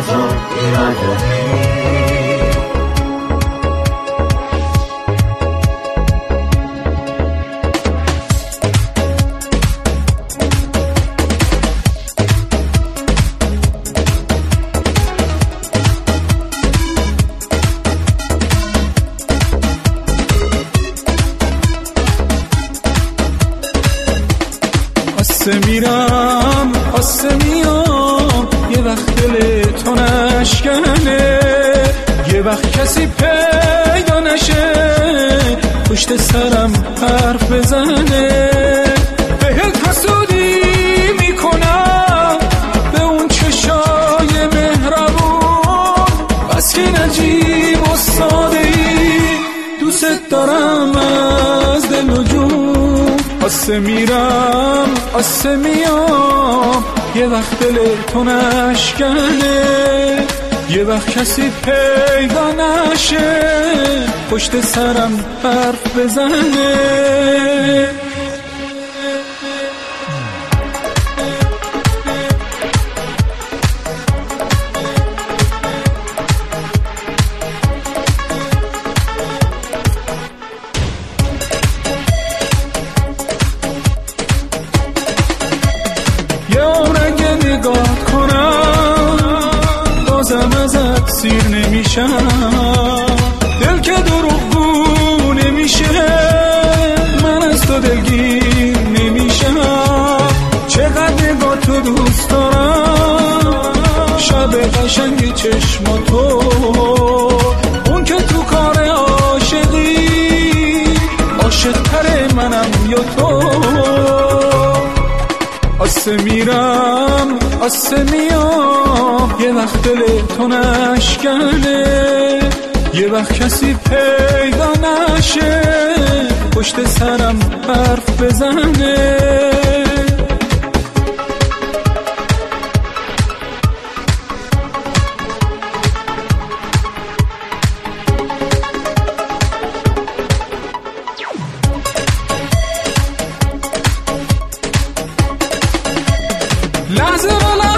تو ایرادی. آسه میرم آسه میام، یه وقت دل تو نشکنه، یه وقت کسی پیدا نشه پشت سرم حرف بزنه. بهت حسودی میکنم به اون چشای مهربون، بس که نجیب و ساده ای، دوست دارم از دل و جون. آسه میرم آسه میام، یه وقت دل تو نشکنه، یه وقت کسی پیدا نشه پشت سرم حرف بزنه. نگاه کنم بازم ازت سیر نمیشم، دل که دروغگو نمیشه، من از تو دلگیر نمیشم. چقدر نگاه تو دوست دارم، شب قشنگ چشماتو، اون که تو کار عاشقی عاشق تر منم یا تو. آسه میرم آسه میام، یه وقت دل تو نشکنه، یه وقت کسی پیدا نشه پشت سرم حرف بزنه. لحظه